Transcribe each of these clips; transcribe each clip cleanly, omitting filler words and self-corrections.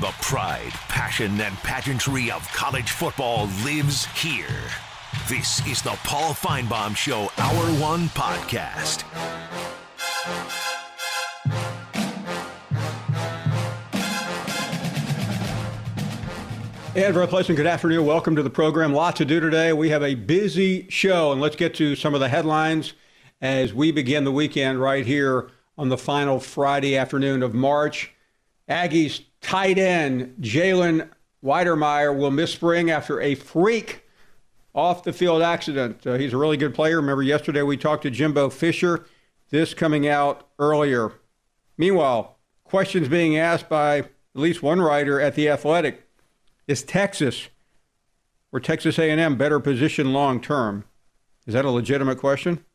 The pride, passion, and pageantry of college football lives here. This is the Paul Finebaum Show Hour 1 podcast. And very pleasant good afternoon. Welcome to the program. Lots to do today. We have a busy show, and let's get to some of the headlines as we begin the weekend right here on the final Friday afternoon of March. Aggies tight end Jalen Weidermeyer will miss spring after a freak off-the-field accident. He's a really good player. Remember yesterday we talked to Jimbo Fisher. This coming out earlier. Meanwhile, questions being asked by at least one writer at The Athletic. Is Texas or Texas A&M better positioned long-term? Is that a legitimate question?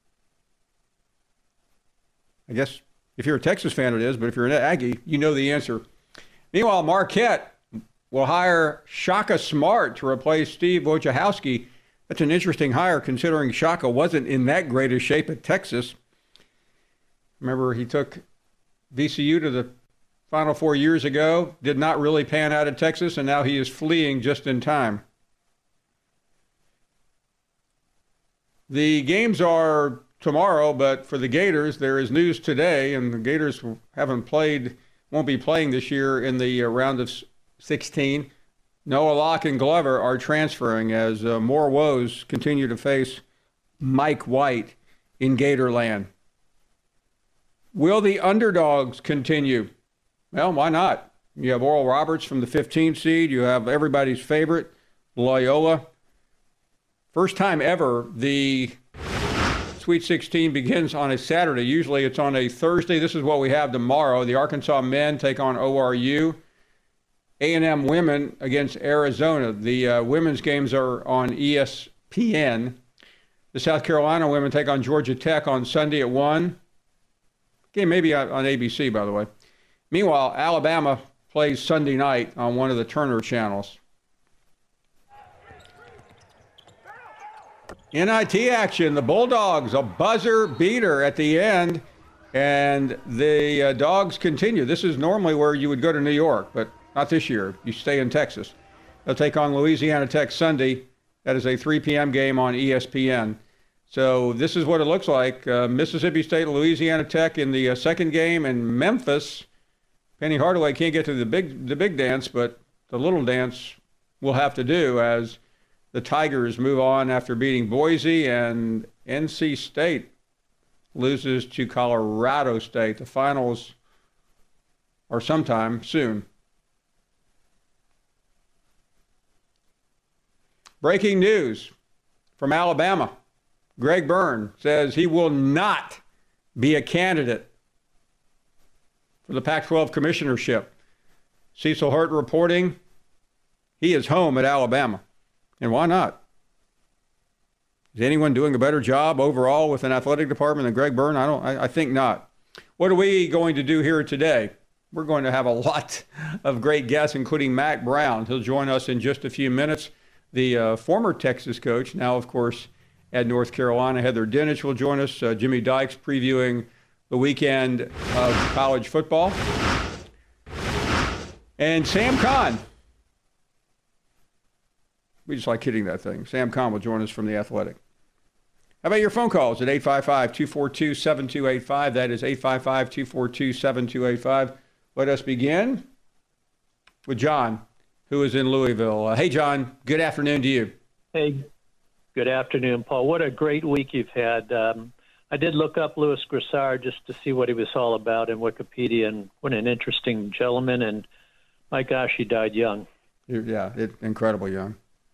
I guess if you're a Texas fan it is, but if you're an Aggie, you know the answer. Meanwhile, Marquette will hire Shaka Smart to replace Steve Wojciechowski. That's an interesting hire considering Shaka wasn't in that great a shape at Texas. Remember, he took VCU to the Final Four years ago, did not really pan out at Texas, and now he is fleeing just in time. The games are tomorrow, but for the Gators, there is news today, and the Gators won't be playing this year in the round of 16. Noah Locke and Glover are transferring as more woes continue to face Mike White in Gatorland. Will the underdogs continue? Well, why not? You have Oral Roberts from the 15 seed. You have everybody's favorite, Loyola. First time ever, the Sweet 16 begins on a Saturday. Usually it's on a Thursday. This is what we have tomorrow. The Arkansas men take on ORU. A&M women against Arizona. The women's games are on ESPN. The South Carolina women take on Georgia Tech on Sunday at 1. Game maybe on ABC, by the way. Meanwhile, Alabama plays Sunday night on one of the Turner channels. NIT action, the Bulldogs, a buzzer beater at the end, and the Dogs continue. This is normally where you would go to New York, but not this year. You stay in Texas. They'll take on Louisiana Tech Sunday. That is a 3 p.m. game on ESPN. So this is what it looks like. Mississippi State, Louisiana Tech in the second game, and Memphis. Penny Hardaway can't get to the big dance, but the little dance will have to do as the Tigers move on after beating Boise, and NC State loses to Colorado State. The finals are sometime soon. Breaking news from Alabama. Greg Byrne says he will not be a candidate for the Pac-12 commissionership. Cecil Hurt reporting he is home at Alabama. And why not? Is anyone doing a better job overall with an athletic department than Greg Byrne? I think not. What are we going to do here today? We're going to have a lot of great guests, including Mack Brown. He'll join us in just a few minutes. The former Texas coach, now, of course, at North Carolina. Heather Dinich will join us. Jimmy Dykes previewing the weekend of college football. And Sam Kahn. We just like hitting that thing. Sam Kahn will join us from The Athletic. How about your phone calls at 855-242-7285? That is 855-242-7285. Let us begin with John, who is in Louisville. Hey, John, good afternoon to you. Hey, good afternoon, Paul. What a great week you've had. I did look up Louis Grissard just to see what he was all about in Wikipedia, and what an interesting gentleman, and my gosh, he died young. Yeah, incredible young.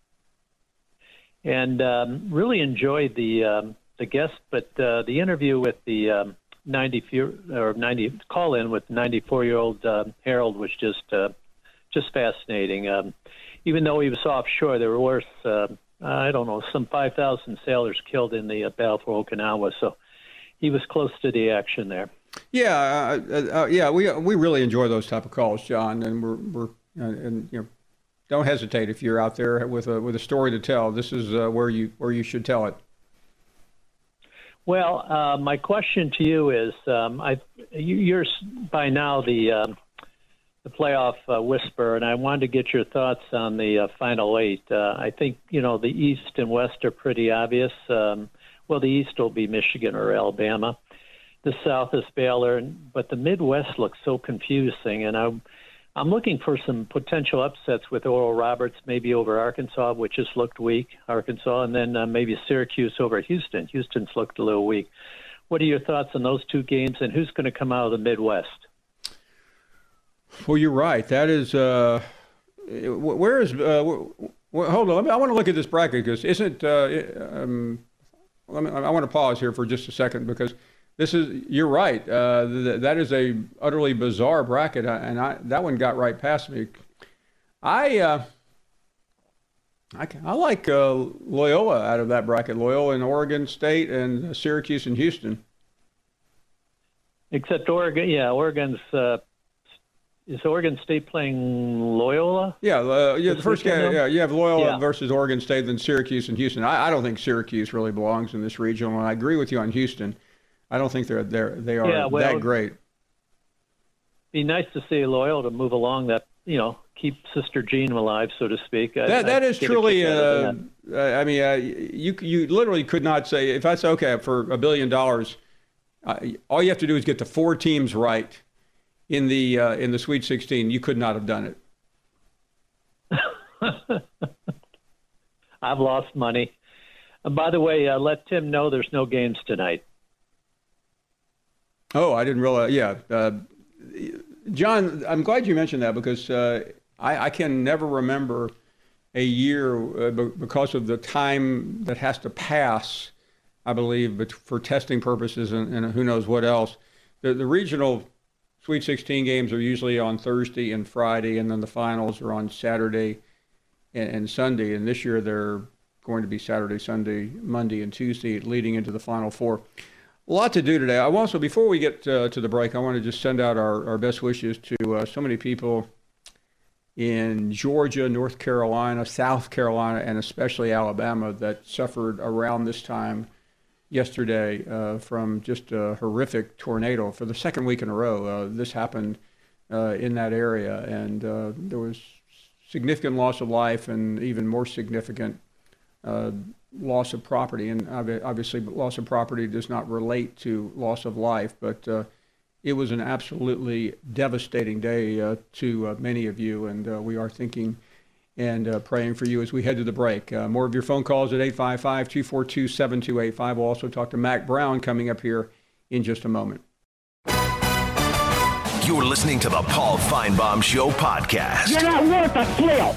And really enjoyed the guest, but the interview with the 90 call-in with 94-year-old Harold was just fascinating. Even though he was offshore, there were worth, some 5,000 sailors killed in the battle for Okinawa. So he was close to the action there. Yeah, we really enjoy those type of calls, John, and we're don't hesitate if you're out there with a story to tell. This is where you should tell it. Well, my question to you is, you're by now the the playoff whisper, and I wanted to get your thoughts on the final eight. I think, the East and West are pretty obvious. The East will be Michigan or Alabama. The South is Baylor, but the Midwest looks so confusing, and I'm looking for some potential upsets with Oral Roberts, maybe over Arkansas, which has looked weak, Arkansas, and then maybe Syracuse over Houston. Houston's looked a little weak. What are your thoughts on those two games, and who's going to come out of the Midwest? Well, you're right. That is where is hold on. I want to look at this bracket because isn't I want to pause here for just a second because you're right. That is a utterly bizarre bracket, and that one got right past me. I like Loyola out of that bracket. Loyola and Oregon State and Syracuse and Houston. Except Oregon, Oregon's. Is Oregon State playing Loyola? Yeah, the first game. Yeah, you have Loyola versus Oregon State, then Syracuse and Houston. I don't think Syracuse really belongs in this regional, and I agree with you on Houston. I don't think they are that great. Be nice to see Loyola to move along. That keep Sister Jean alive, so to speak. That is truly. You literally could not say if I say okay for $1 billion, all you have to do is get the 4 teams right. In the Sweet 16, you could not have done it. I've lost money. And by the way, let Tim know there's no games tonight. Oh, I didn't realize. Yeah, John, I'm glad you mentioned that because I can never remember a year because of the time that has to pass, I believe, but for testing purposes and who knows what else. The regional Sweet 16 games are usually on Thursday and Friday, and then the finals are on Saturday and Sunday. And this year they're going to be Saturday, Sunday, Monday, and Tuesday, leading into the Final Four. A lot to do today. I also, before we get to the break, I want to just send out our best wishes to so many people in Georgia, North Carolina, South Carolina, and especially Alabama that suffered around this time yesterday from just a horrific tornado for the second week in a row. This happened in that area, and there was significant loss of life and even more significant loss of property. And obviously, loss of property does not relate to loss of life, but it was an absolutely devastating day to many of you, and we are thinking and praying for you as we head to the break. More of your phone calls at 855-242-7285. We'll also talk to Mac Brown coming up here in just a moment. You're listening to the Paul Feinbaum Show podcast. You're not worth a flip.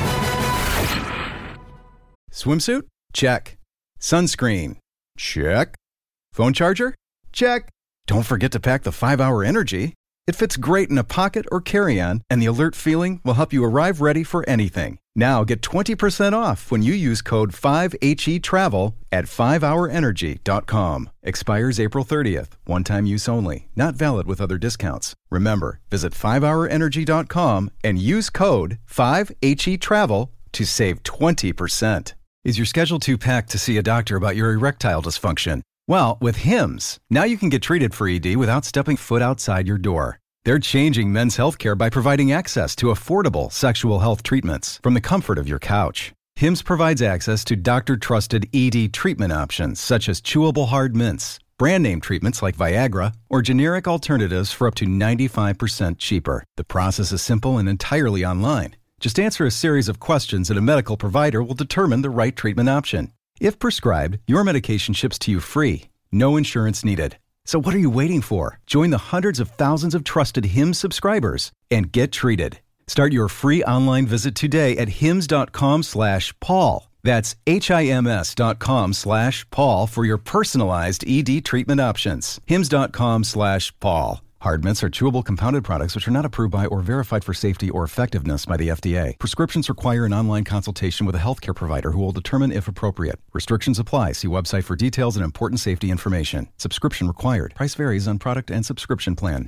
Swimsuit? Check. Sunscreen? Check. Phone charger? Check. Don't forget to pack the 5-Hour Energy. It fits great in a pocket or carry-on, and the alert feeling will help you arrive ready for anything. Now get 20% off when you use code 5HETRAVEL at 5hourenergy.com. Expires April 30th. One-time use only. Not valid with other discounts. Remember, visit 5hourenergy.com and use code 5HETRAVEL to save 20%. Is your schedule too packed to see a doctor about your erectile dysfunction? Well, with Hims, now you can get treated for ED without stepping foot outside your door. They're changing men's healthcare by providing access to affordable sexual health treatments from the comfort of your couch. Hims provides access to doctor-trusted ED treatment options such as chewable hard mints, brand name treatments like Viagra, or generic alternatives for up to 95% cheaper. The process is simple and entirely online. Just answer a series of questions and a medical provider will determine the right treatment option. If prescribed, your medication ships to you free. No insurance needed. So what are you waiting for? Join the hundreds of thousands of trusted Hims subscribers and get treated. Start your free online visit today at hims.com/Paul. That's HIMS.com/Paul for your personalized ED treatment options. hims.com/Paul. Hard mints are chewable compounded products which are not approved by or verified for safety or effectiveness by the FDA. Prescriptions require an online consultation with a healthcare provider who will determine if appropriate. Restrictions apply. See website for details and important safety information. Subscription required. Price varies on product and subscription plan.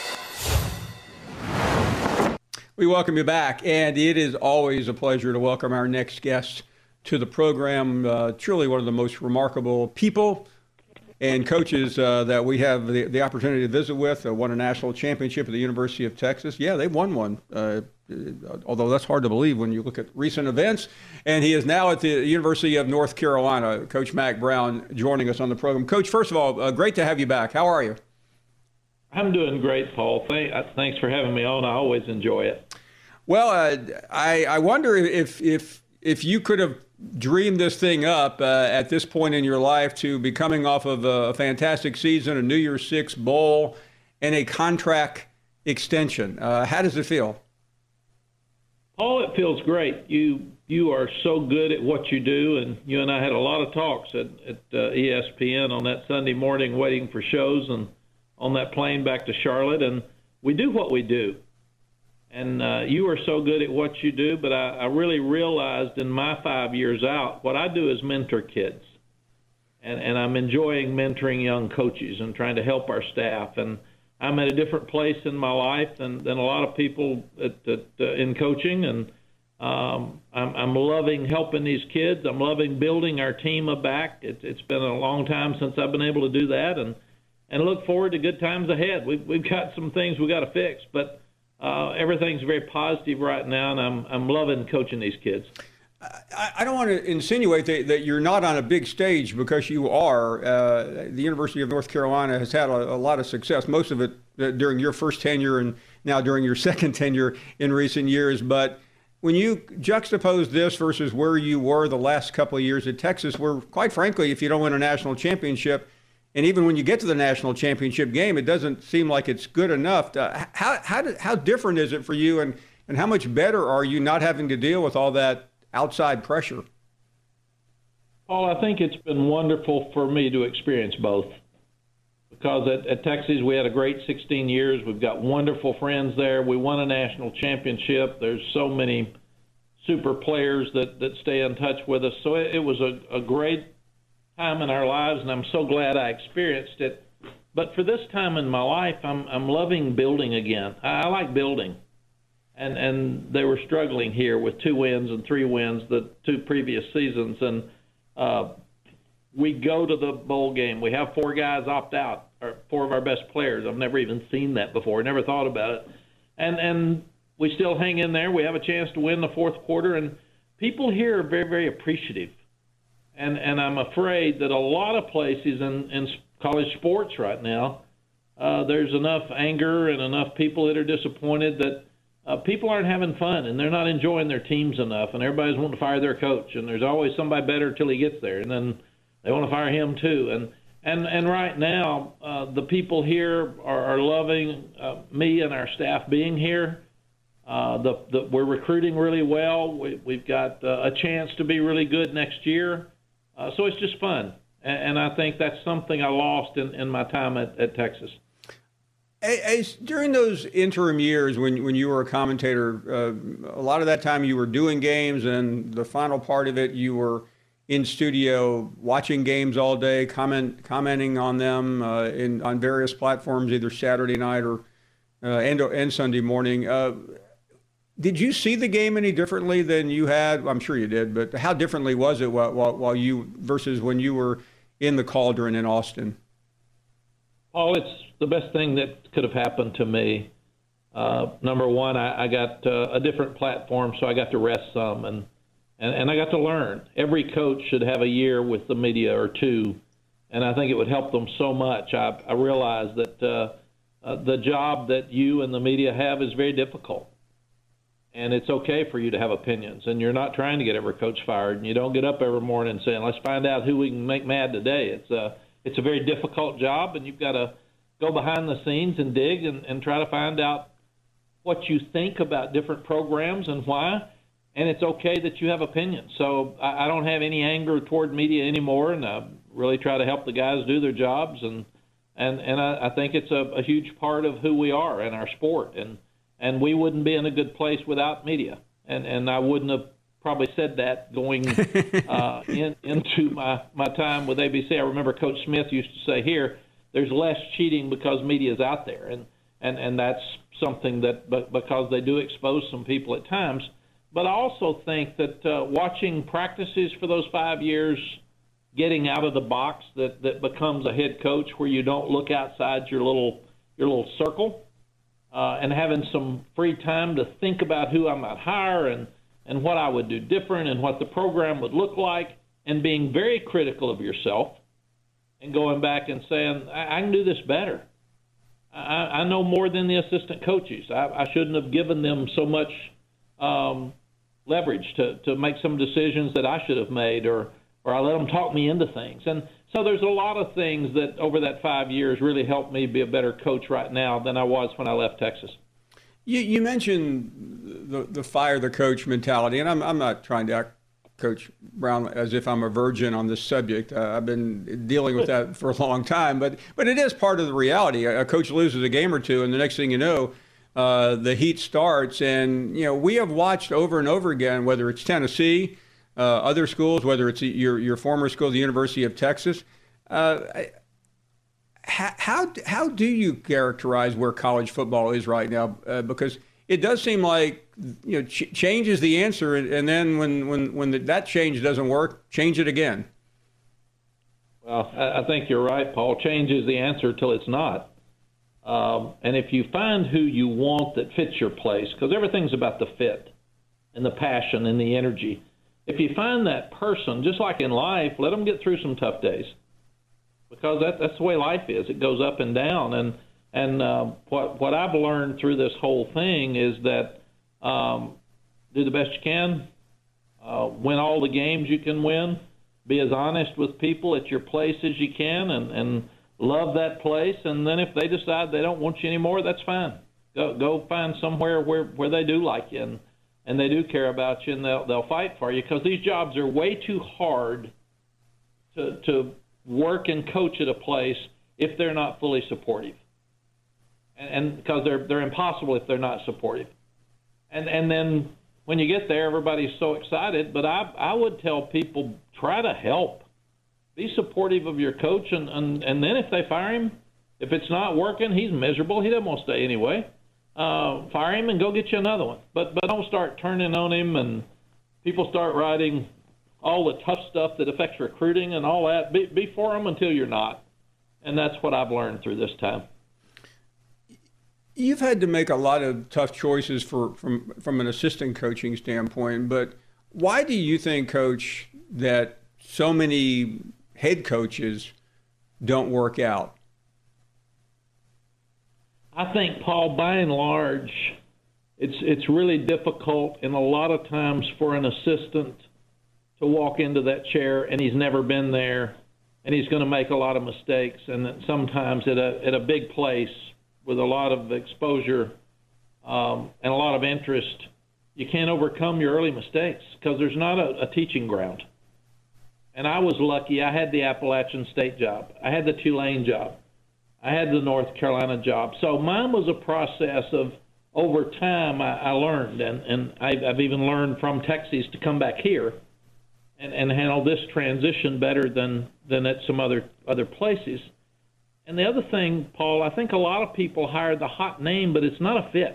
We welcome you back, and it is always a pleasure to welcome our next guest to the program. Truly one of the most remarkable people and coaches that we have the opportunity to visit with won a national championship at the University of Texas. Yeah, they won one, although that's hard to believe when you look at recent events. And he is now at the University of North Carolina. Coach Mack Brown joining us on the program. Coach, first of all, great to have you back. How are you? I'm doing great, Paul. Thanks for having me on. I always enjoy it. Well, I wonder if you could have dreamed this thing up at this point in your life to be coming off of a fantastic season, a New Year's Six bowl, and a contract extension. How does it feel? Paul, it feels great. You are so good at what you do, and you and I had a lot of talks at ESPN on that Sunday morning waiting for shows and on that plane back to Charlotte, and we do what we do. And you are so good at what you do, but I really realized in my 5 years out, what I do is mentor kids. And I'm enjoying mentoring young coaches and trying to help our staff. And I'm at a different place in my life than a lot of people in coaching. And I'm loving helping these kids. I'm loving building our team back. It's been a long time since I've been able to do that. And look forward to good times ahead. We've got some things we got to fix, but everything's very positive right now, and I'm loving coaching these kids. I don't want to insinuate that you're not on a big stage, because you are. The University of North Carolina has had a lot of success, most of it during your first tenure and now during your second tenure in recent years. But when you juxtapose this versus where you were the last couple of years at Texas, where, quite frankly, if you don't win a national championship, and even when you get to the national championship game, it doesn't seem like it's good enough. How different is it for you, and how much better are you not having to deal with all that outside pressure? Paul, I think it's been wonderful for me to experience both. Because at Texas, we had a great 16 years. We've got wonderful friends there. We won a national championship. There's so many super players that stay in touch with us. So it was a great time in our lives, and I'm so glad I experienced it. But for this time in my life, I'm loving building again. I like building. And they were struggling here with 2 wins and 3 wins the 2 previous seasons. And we go to the bowl game. We have 4 guys opt out, or 4 of our best players. I've never even seen that before, never thought about it. And we still hang in there. We have a chance to win the 4th quarter. And people here are very, very appreciative. And I'm afraid that a lot of places in college sports right now, there's enough anger and enough people that are disappointed that people aren't having fun and they're not enjoying their teams enough, and everybody's wanting to fire their coach, and there's always somebody better till he gets there, and then they want to fire him too. And right now, the people here are loving me and our staff being here. We're recruiting really well. We've got a chance to be really good next year. So it's just fun, and I think that's something I lost in my time at Texas. During those interim years when you were a commentator, a lot of that time you were doing games, and the final part of it you were in studio watching games all day, commenting on them on various platforms, either Saturday night or and Sunday morning. Did you see the game any differently than you had? I'm sure you did, but how differently was it while you versus when you were in the Cauldron in Austin? Oh, it's the best thing that could have happened to me. Number one, I got a different platform, so I got to rest some, and I got to learn. Every coach should have a year with the media or 2, and I think it would help them so much. I realized that the job that you and the media have is very difficult. And it's okay for you to have opinions, and you're not trying to get every coach fired, and you don't get up every morning saying, let's find out who we can make mad today. It's a very difficult job, and you've got to go behind the scenes and dig and try to find out what you think about different programs and why, and it's okay that you have opinions. So I don't have any anger toward media anymore, and I really try to help the guys do their jobs, and I think it's a huge part of who we are in our sport, and we wouldn't be in a good place without media. And I wouldn't have probably said that going into my time with ABC. I remember Coach Smith used to say here, there's less cheating because media is out there. And that's something that because they do expose some people at times. But I also think that watching practices for those 5 years getting out of the box that becomes a head coach, where you don't look outside your little circle, and having some free time to think about who I might hire and what I would do different and what the program would look like, and being very critical of yourself and going back and saying, I can do this better. I know more than the assistant coaches. I shouldn't have given them so much leverage to make some decisions that I should have made, or I let them talk me into things. And so there's a lot of things that over that 5 years really helped me be a better coach right now than I was when I left Texas. You mentioned the fire the coach mentality, and I'm not trying to act, Coach Brown, as if I'm a virgin on this subject. I've been dealing with that for a long time, but it is part of the reality. A coach loses a game or two, and the next thing you know, the heat starts. And we have watched over and over again, whether it's Tennessee, other schools, whether it's your former school, the University of Texas. How do you characterize where college football is right now? Because it does seem like change is the answer, and then when that change doesn't work, change it again. Well, I think you're right, Paul. Change is the answer till it's not. And if you find who you want that fits your place, because everything's about the fit and the passion and the energy. If you find that person, just like in life, let them get through some tough days, because that's the way life is. It goes up and down. And what I've learned through this whole thing is that do the best you can, win all the games you can win, be as honest with people at your place as you can, and love that place. And then if they decide they don't want you anymore, that's fine. Go find somewhere where they do like you and they do care about you, and they'll fight for you, because these jobs are way too hard to work and coach at a place if they're not fully supportive. And because they're impossible if they're not supportive. And then when you get there, everybody's so excited. But I would tell people, try to help. Be supportive of your coach, and then if they fire him, if it's not working, he's miserable, he doesn't want to stay anyway. Fire him and go get you another one. But don't start turning on him, and people start writing all the tough stuff that affects recruiting and all that. Be for them until you're not. And that's what I've learned through this time. You've had to make a lot of tough choices from an assistant coaching standpoint, but why do you think, Coach, that so many head coaches don't work out? I think, Paul, by and large, it's really difficult, and a lot of times for an assistant to walk into that chair and he's never been there, and he's going to make a lot of mistakes, and sometimes at a big place with a lot of exposure and a lot of interest, you can't overcome your early mistakes because there's not a teaching ground. And I was lucky. I had the Appalachian State job. I had the Tulane job. I had the North Carolina job. So mine was a process of, over time, I learned, and I've even learned from Texas to come back here and handle this transition better than at some other places. And the other thing, Paul, I think a lot of people hire the hot name, but it's not a fit.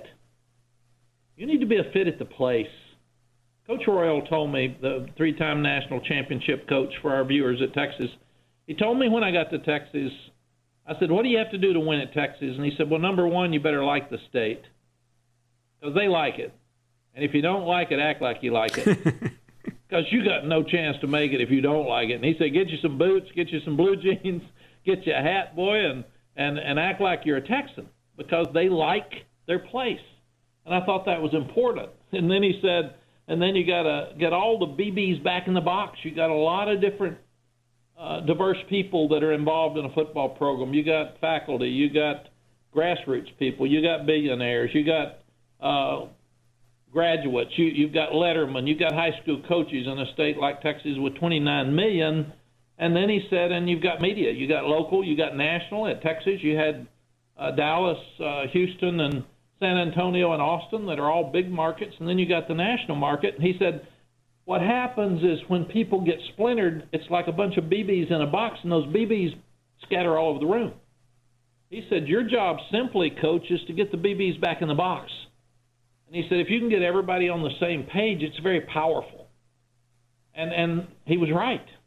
You need to be a fit at the place. Coach Royal told me, the three-time national championship coach for our viewers at Texas, he told me when I got to Texas, I said, what do you have to do to win at Texas? And he said, well, number one, you better like the state, because they like it. And if you don't like it, act like you like it, because you got no chance to make it if you don't like it. And he said, get you some boots, get you some blue jeans, get you a hat, boy, and act like you're a Texan, because they like their place. And I thought that was important. And then he said, and then you got to get all the BBs back in the box. You got a lot of different diverse people that are involved in a football program. You got faculty, you got grassroots people, you got billionaires, you got graduates, you've got lettermen, you've got high school coaches in a state like Texas with 29 million. And then he said, and you've got media. You got local, you got national. At Texas, you had Dallas, Houston, and San Antonio and Austin that are all big markets. And then you got the national market. And he said, what happens is when people get splintered, it's like a bunch of BBs in a box, and those BBs scatter all over the room. He said, your job simply, Coach, is to get the BBs back in the box. And he said, if you can get everybody on the same page, it's very powerful. And he was right.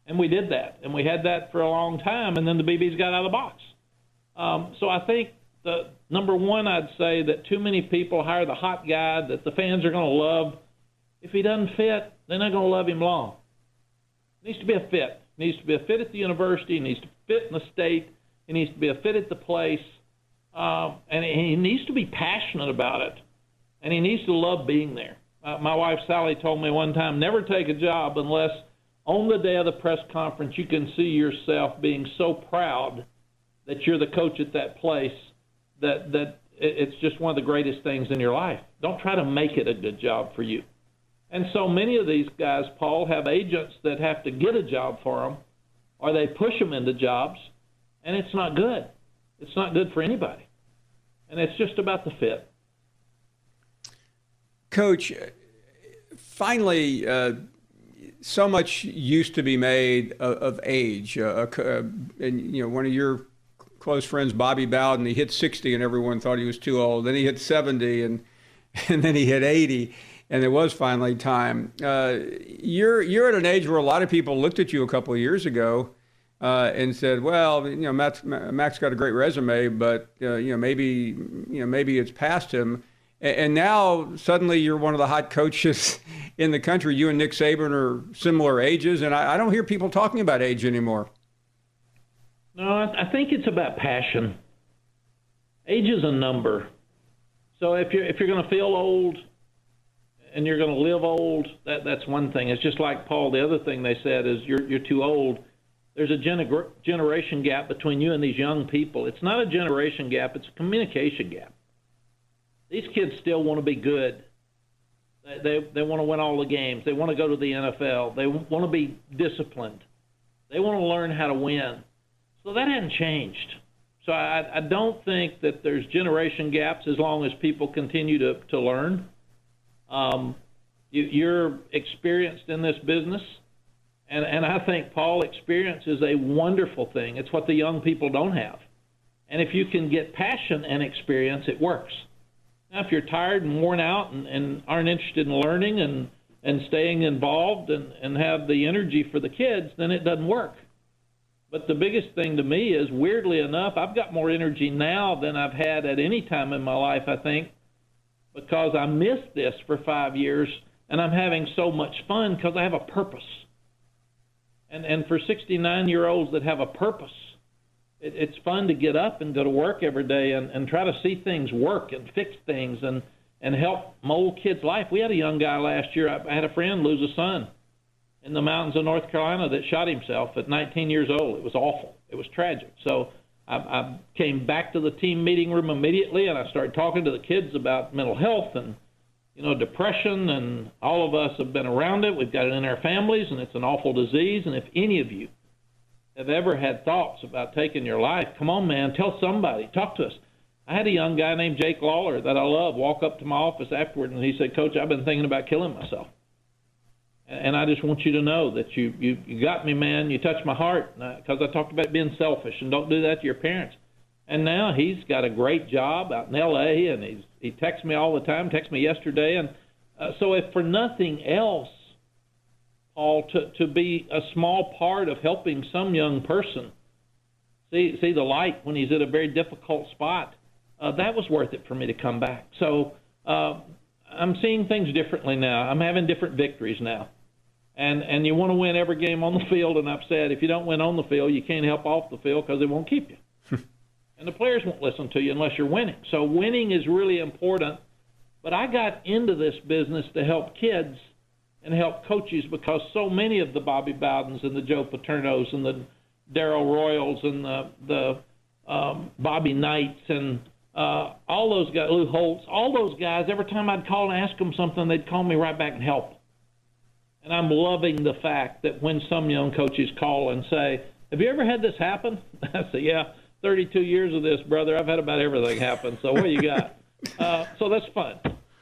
And we did that, and we had that for a long time, and then the BBs got out of the box. So I think the number one, I'd say that too many people hire the hot guy that the fans are going to love. If he doesn't fit, they're not going to love him long. It needs to be a fit. It needs to be a fit at the university. It needs to fit in the state. It needs to be a fit at the place. And he needs to be passionate about it, and he needs to love being there. My wife, Sally, told me one time, never take a job unless on the day of the press conference you can see yourself being so proud that you're the coach at that place, that it's just one of the greatest things in your life. Don't try to make it a good job for you. And so many of these guys, Paul, have agents that have to get a job for them, or they push them into jobs, and it's not good. It's not good for anybody. And it's just about the fit. Coach, finally, so much used to be made of age. And, you know, one of your close friends, Bobby Bowden, he hit 60 and everyone thought he was too old. Then he hit 70 and then he hit 80. And it was finally time. You're at an age where a lot of people looked at you a couple of years ago and said, "Well, you know, Mac's got a great resume, but maybe it's past him." And now suddenly you're one of the hot coaches in the country. You and Nick Saban are similar ages, and I don't hear people talking about age anymore. No, I think it's about passion. Age is a number. So if you're going to feel old and you're going to live old, that's one thing. It's just like, Paul, the other thing they said is you're too old. There's a generation gap between you and these young people. It's not a generation gap. It's a communication gap. These kids still want to be good. They want to win all the games. They want to go to the NFL. They want to be disciplined. They want to learn how to win. So that hasn't changed. So I don't think that there's generation gaps as long as people continue to learn. You're experienced in this business, and I think, Paul, experience is a wonderful thing. It's what the young people don't have. And if you can get passion and experience, it works. Now, if you're tired and worn out and aren't interested in learning and staying involved and have the energy for the kids, then it doesn't work. But the biggest thing to me is, weirdly enough, I've got more energy now than I've had at any time in my life, I think, because I missed this for 5 years, and I'm having so much fun because I have a purpose. And for 69-year-olds that have a purpose, it's fun to get up and go to work every day and try to see things work and fix things and help my old kid's life. We had a young guy last year. I had a friend lose a son in the mountains of North Carolina that shot himself at 19 years old. It was awful. It was tragic. So I came back to the team meeting room immediately, and I started talking to the kids about mental health and, depression, and all of us have been around it. We've got it in our families, and it's an awful disease. And if any of you have ever had thoughts about taking your life, come on, man, tell somebody. Talk to us. I had a young guy named Jake Lawler that I love walk up to my office afterward, and he said, "Coach, I've been thinking about killing myself. And I just want you to know that you got me, man. You touched my heart," because I talked about being selfish, and don't do that to your parents. And now he's got a great job out in L.A., and he texts me all the time, texted me yesterday. And so if for nothing else, Paul, to be a small part of helping some young person see the light when he's at a very difficult spot, that was worth it for me to come back. So I'm seeing things differently now. I'm having different victories now. And you want to win every game on the field, and I've said if you don't win on the field, you can't help off the field because they won't keep you. And the players won't listen to you unless you're winning. So winning is really important. But I got into this business to help kids and help coaches because so many of the Bobby Bowdens and the Joe Paternos and the Darryl Royals and the Bobby Knights and all those guys, Lou Holtz, all those guys, every time I'd call and ask them something, they'd call me right back and help. And I'm loving the fact that when some young coaches call and say, "Have you ever had this happen?" I say, "Yeah, 32 years of this, brother. I've had about everything happen. So what do you got?" So that's fun.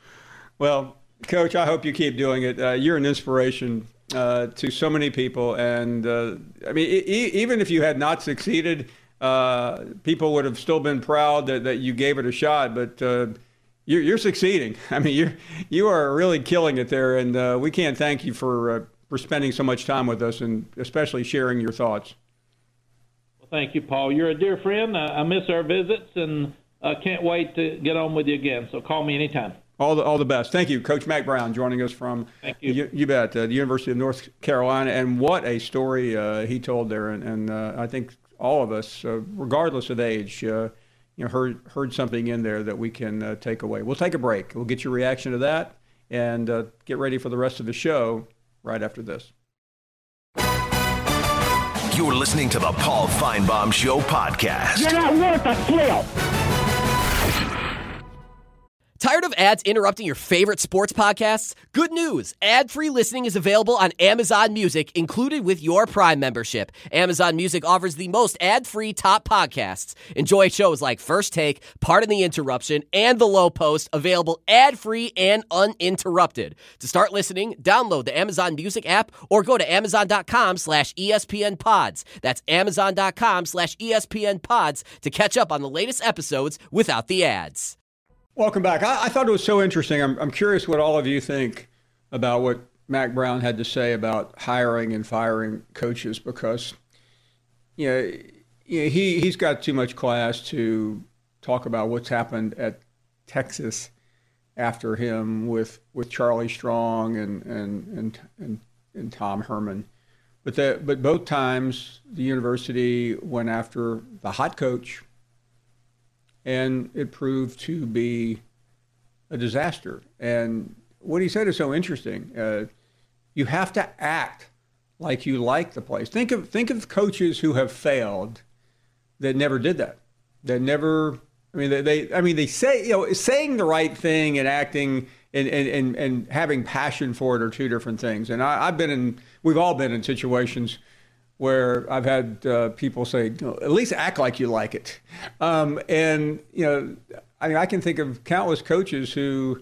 Well, Coach, I hope you keep doing it. You're an inspiration to so many people. And, I mean, even if you had not succeeded, people would have still been proud that you gave it a shot. But you're succeeding. I mean, you are really killing it there. And we can't thank you for for spending so much time with us and especially sharing your thoughts. Well, thank you, Paul. You're a dear friend. I miss our visits and can't wait to get on with you again. So call me anytime. All the best. Thank you, Coach Mack Brown, joining us from Thank you. You bet, the University of North Carolina. And what a story he told there. And I think all of us, regardless of age, heard something in there that we can take away. We'll take a break. We'll get your reaction to that and get ready for the rest of the show right after this. You're listening to the Paul Feinbaum Show podcast. You're not worth a flip. Tired of ads interrupting your favorite sports podcasts? Good news! Ad-free listening is available on Amazon Music, included with your Prime membership. Amazon Music offers the most ad-free top podcasts. Enjoy shows like First Take, Pardon the Interruption, and The Low Post, available ad-free and uninterrupted. To start listening, download the Amazon Music app or go to amazon.com/ESPN Pods. That's amazon.com/ESPN Pods to catch up on the latest episodes without the ads. Welcome back. I thought it was so interesting. I'm curious what all of you think about what Mack Brown had to say about hiring and firing coaches, because he's got too much class to talk about what's happened at Texas after him with Charlie Strong and Tom Herman. But both times the university went after the hot coach, and it proved to be a disaster. And what he said is so interesting. You have to act like you like the place. Think of coaches who have failed that never did that. That never. They say saying the right thing and acting and having passion for it are two different things. And we've all been in situations where I've had people say, at least act like you like it. I can think of countless coaches who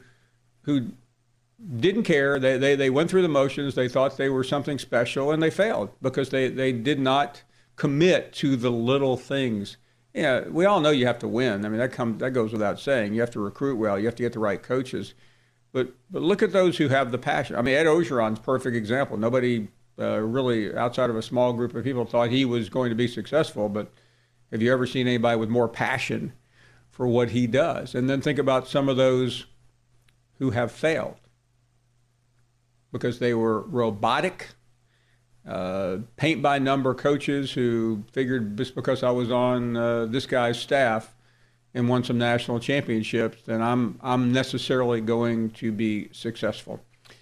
didn't care. They went through the motions. They thought they were something special, and they failed because they did not commit to the little things. Yeah, we all know you have to win. I mean, that goes without saying. You have to recruit well. You have to get the right coaches. But look at those who have the passion. I mean, Ed Ogeron's a perfect example. Nobody really, outside of a small group of people, thought he was going to be successful. But have you ever seen anybody with more passion for what he does? And then think about some of those who have failed because they were robotic, paint-by-number coaches who figured just because I was on this guy's staff and won some national championships, then I'm necessarily going to be successful.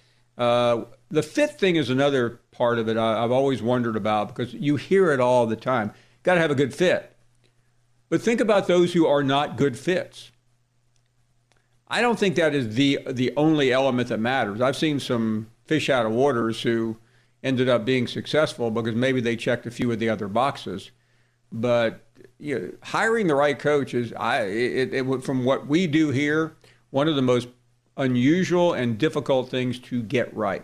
The fit thing is another part of it I've always wondered about, because you hear it all the time. Got to have a good fit. But think about those who are not good fits. I don't think that is the only element that matters. I've seen some fish out of waters who ended up being successful because maybe they checked a few of the other boxes. But hiring the right coach is, from what we do here, one of the most unusual and difficult things to get right.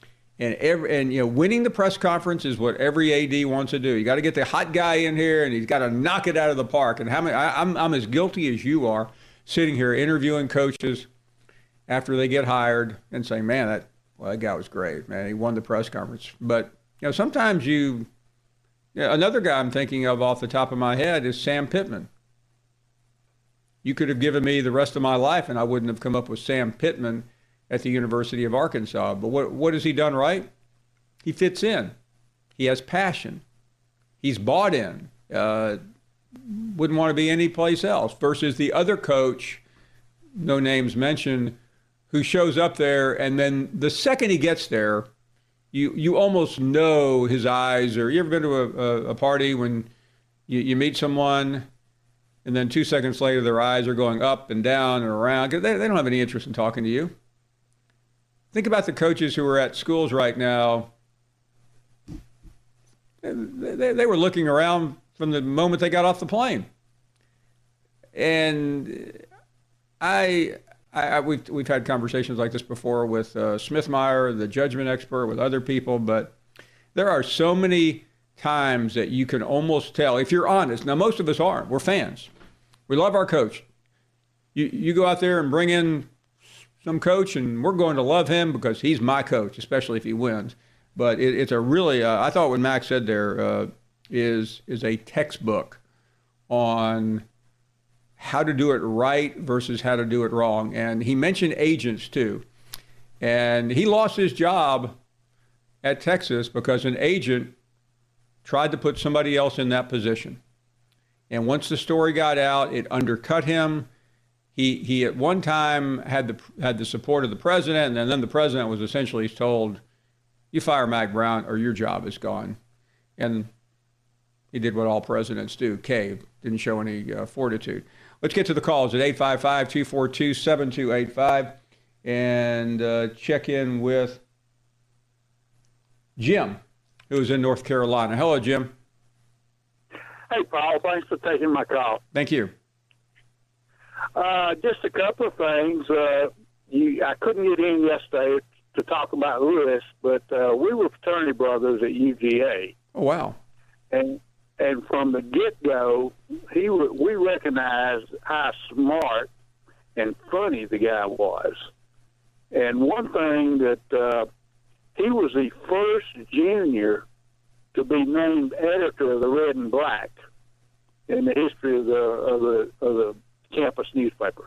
And winning the press conference is what every AD wants to do. You got to get the hot guy in here, and he's got to knock it out of the park. And I'm as guilty as you are, sitting here interviewing coaches after they get hired and saying, "Man, that guy was great. Man, he won the press conference." But sometimes another guy I'm thinking of off the top of my head is Sam Pittman. You could have given me the rest of my life, and I wouldn't have come up with Sam Pittman at the University of Arkansas. But what has he done right? He fits in. He has passion. He's bought in. Wouldn't want to be anyplace else. Versus the other coach, no names mentioned, who shows up there, and then the second he gets there, you almost know his eyes. Or you ever been to a party when you meet someone, and then 2 seconds later their eyes are going up and down and around? They don't have any interest in talking to you. Think about the coaches who are at schools right now. They were looking around from the moment they got off the plane. And we've had conversations like this before with Smithmeyer, the judgment expert, with other people, but there are so many times that you can almost tell, if you're honest. Now, most of us aren't. We're fans. We love our coach. You go out there and bring in some coach, and we're going to love him because he's my coach, especially if he wins. But it's a really, I thought what Max said there is a textbook on how to do it right versus how to do it wrong. And he mentioned agents too. And he lost his job at Texas because an agent tried to put somebody else in that position. And once the story got out, it undercut him. He at one time had the support of the president, and then the president was essentially told, you fire Mack Brown or your job is gone. And he did what all presidents do, caved, didn't show any fortitude. Let's get to the calls at 855-242-7285 and check in with Jim, who's in North Carolina. Hello, Jim. Hey, Paul. Thanks for taking my call. Thank you. Just a couple of things. I couldn't get in yesterday to talk about Lewis, but we were fraternity brothers at UGA. Oh, wow. And from the get-go, we recognized how smart and funny the guy was. And one thing that he was the first junior to be named editor of the Red and Black in the history of the campus newspaper.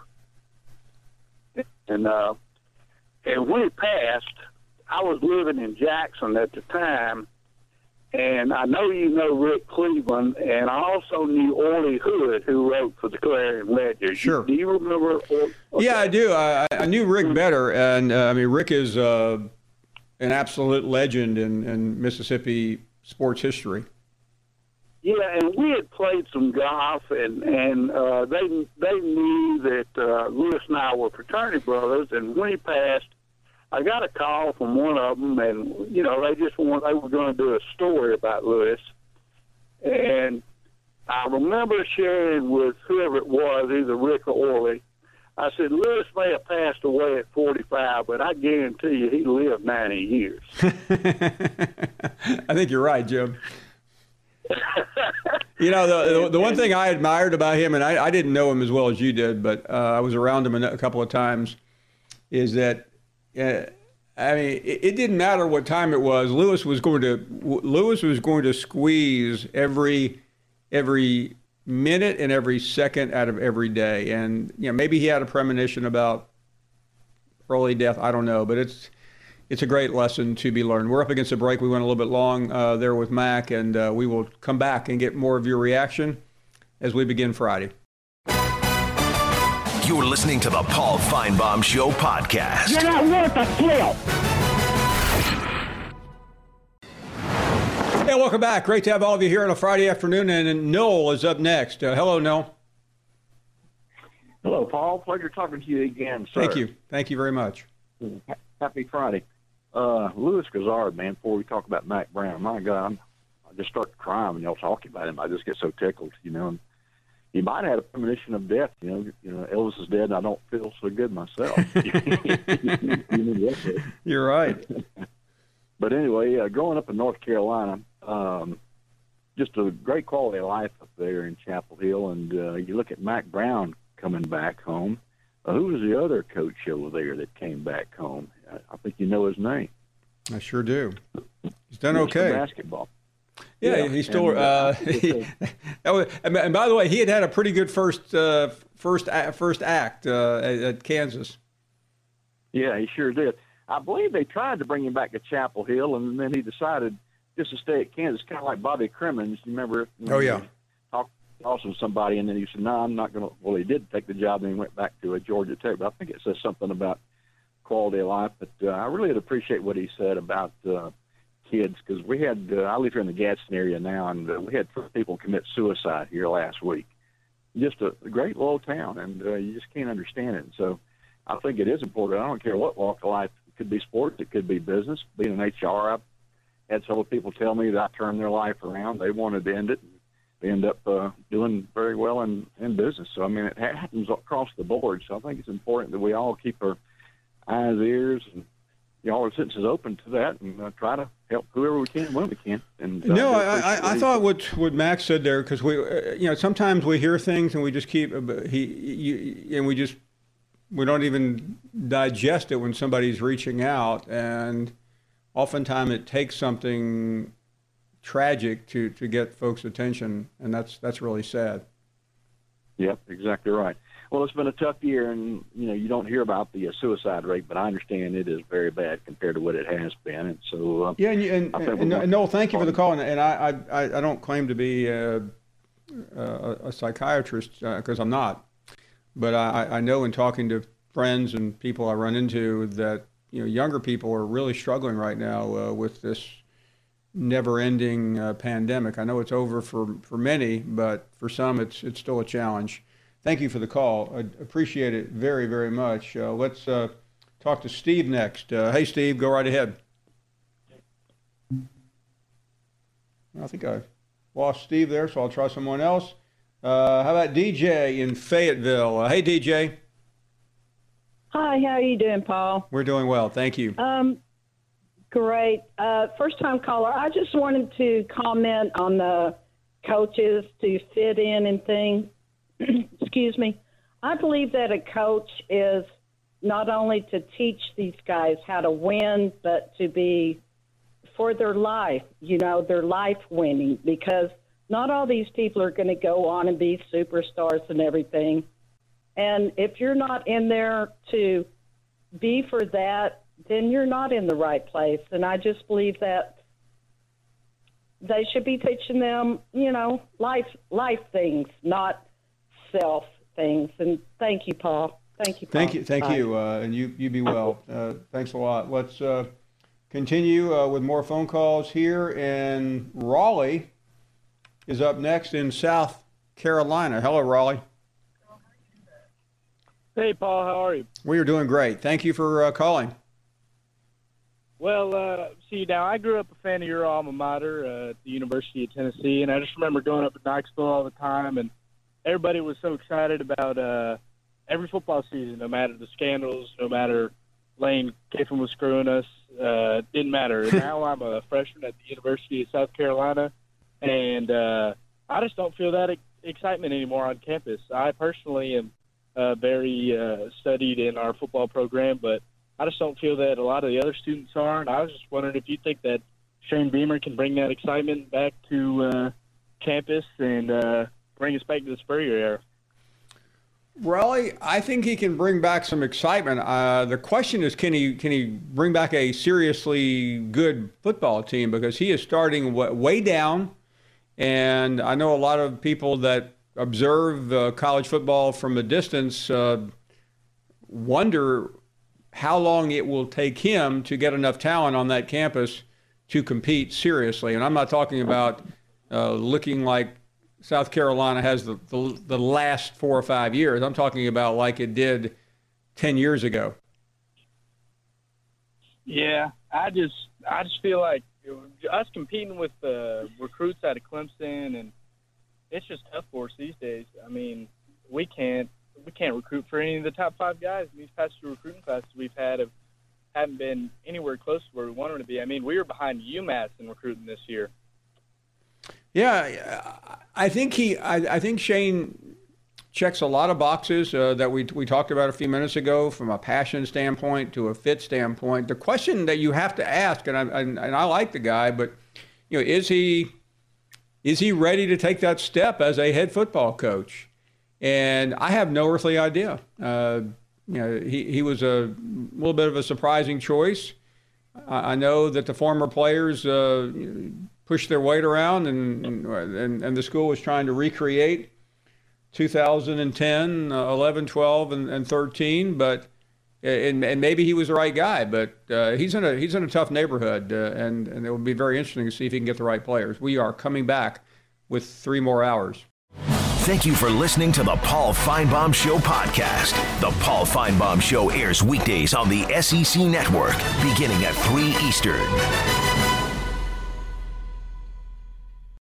And when he passed, I was living in Jackson at the time, and I know you know Rick Cleveland, and I also knew Orly Hood, who wrote for the Clarion Ledger. Sure. Do you remember? Okay. Yeah, I do. I knew Rick better, and I mean, Rick is an absolute legend in Mississippi sports history. Yeah, and we had played some golf, and they knew that Lewis and I were fraternity brothers. And when he passed, I got a call from one of them, and they were going to do a story about Lewis. And I remember sharing with whoever it was, either Rick or Orly. I said, Lewis may have passed away at 45, but I guarantee you he lived 90 years. I think you're right, Jim. The one thing I admired about him, and I didn't know him as well as you did, but I was around him a couple of times, is that, it didn't matter what time it was. Lewis was going to squeeze every minute and every second out of every day. And, maybe he had a premonition about early death. I don't know, but it's a great lesson to be learned. We're up against a break. We went a little bit long there with Mac, and we will come back and get more of your reaction as we begin Friday. You're listening to the Paul Feinbaum Show podcast. You're not worth a kill. Hey, welcome back. Great to have all of you here on a Friday afternoon, and Noel is up next. Hello, Noel. Hello, Paul. Pleasure talking to you again, sir. Thank you. Thank you very much. Happy Friday. Louis Grizzard, man, before we talk about Mack Brown, my God, I just start crying when y'all talking about him. I just get so tickled, and he might have had a premonition of death, Elvis is dead and I don't feel so good myself. You're right. But anyway, growing up in North Carolina, just a great quality of life up there in Chapel Hill, and you look at Mack Brown coming back home. Who was the other coach over there that came back home? I think you know his name. I sure do. He's done okay. Basketball. Yeah, he's still. And by the way, he had a pretty good first act at Kansas. Yeah, he sure did. I believe they tried to bring him back to Chapel Hill, and then he decided just to stay at Kansas, kind of like Bobby Crimmins. You remember? Oh yeah. Talked to somebody, and then he said, "No, I'm not going to." Well, he did take the job, and he went back to Georgia Tech. But I think it says something about quality of life. But I really appreciate what he said about kids, because we had I live here in the Gadsden area now, and we had 3 people commit suicide here last week. Just a great little town, and you just can't understand it. And so I think it is important. I don't care what walk of life. It could be sports, it could be business. Being an HR, I've had several people tell me that I turned their life around. They wanted to end it. They end up doing very well in business. So, it happens across the board. So I think it's important that we all keep our eyes, ears, and all our senses open to that, and try to help whoever we can when we can. And no, I thought what Max said there, because we, sometimes we hear things and we just keep we don't even digest it when somebody's reaching out, and oftentimes it takes something tragic to get folks' attention, and that's really sad. Yep, exactly right. Well, it's been a tough year, and you don't hear about the suicide rate, but I understand it is very bad compared to what it has been. And so, and Noel, thank you for the call. And I don't claim to be a psychiatrist because I'm not, but I know in talking to friends and people I run into that younger people are really struggling right now with this never-ending pandemic. I know it's over for many, but for some it's still a challenge. Thank you for the call. I appreciate it very, very much. Let's talk to Steve next. Hey, Steve, go right ahead. I think I lost Steve there, so I'll try someone else. How about DJ in Fayetteville? Hey, DJ. Hi, how are you doing, Paul? We're doing well, thank you. Great. First-time caller. I just wanted to comment on the coaches to fit in and things. Excuse me. I believe that a coach is not only to teach these guys how to win, but to be for their life, their life winning, because not all these people are going to go on and be superstars and everything. And if you're not in there to be for that, then you're not in the right place. And I just believe that they should be teaching them, life things, not self things. And thank you, Paul. Thank you, Paul. Thank you, and you be well. Thanks a lot. Let's continue with more phone calls here. And Raleigh is up next in South Carolina. Hello, Raleigh. Hey, Paul. How are you? We are doing great. Thank you for calling. Well, see, now I grew up a fan of your alma mater at the University of Tennessee, and I just remember going up to Knoxville all the time, and everybody was so excited about every football season, no matter the scandals, no matter Lane Kiffin was screwing us, didn't matter. And now I'm a freshman at the University of South Carolina, and I just don't feel that excitement anymore on campus. I personally am very studied in our football program, but I just don't feel that a lot of the other students are, and I was just wondering if you think that Shane Beamer can bring that excitement back to campus and bring us back to the Spurrier era. Raleigh, I think he can bring back some excitement. The question is, can he bring back a seriously good football team? Because he is starting way down, and I know a lot of people that observe college football from a distance wonder how long it will take him to get enough talent on that campus to compete seriously. And I'm not talking about looking like South Carolina has the last 4 or 5 years. I'm talking about like it did 10 years ago. Yeah, I just feel like us competing with recruits out of Clemson, and it's just tough for us these days. I mean, we can't recruit for any of the top 5 guys. These past 2 recruiting classes we've had haven't been anywhere close to where we want them to be. I mean, we were behind UMass in recruiting this year. Yeah, I think Shane checks a lot of boxes that we talked about a few minutes ago, from a passion standpoint to a fit standpoint. The question that you have to ask, and I like the guy, but is he ready to take that step as a head football coach? And I have no earthly idea. He was a little bit of a surprising choice. I know that the former players pushed their weight around, and the school was trying to recreate 2010, 11, 12, and 13. But and maybe he was the right guy. But he's in a tough neighborhood, and it will be very interesting to see if he can get the right players. We are coming back with 3 more hours. Thank you for listening to the Paul Finebaum Show podcast. The Paul Finebaum Show airs weekdays on the SEC Network, beginning at 3 Eastern.